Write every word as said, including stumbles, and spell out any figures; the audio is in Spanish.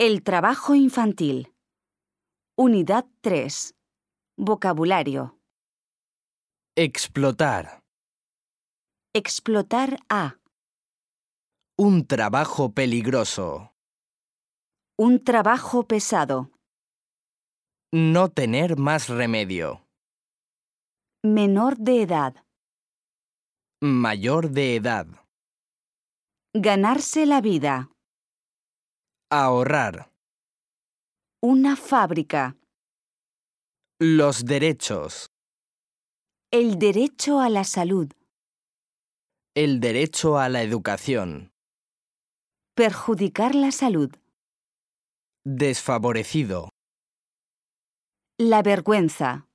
El trabajo infantil. Unidad tres. Vocabulario. Explotar. Explotar a. Un trabajo peligroso. Un trabajo pesado. No tener más remedio. Menor de edad. Mayor de edad. Ganarse la vida. Ahorrar. Una fábrica. Los derechos. El derecho a la salud. El derecho a la educación. Perjudicar la salud. Desfavorecido. La vergüenza.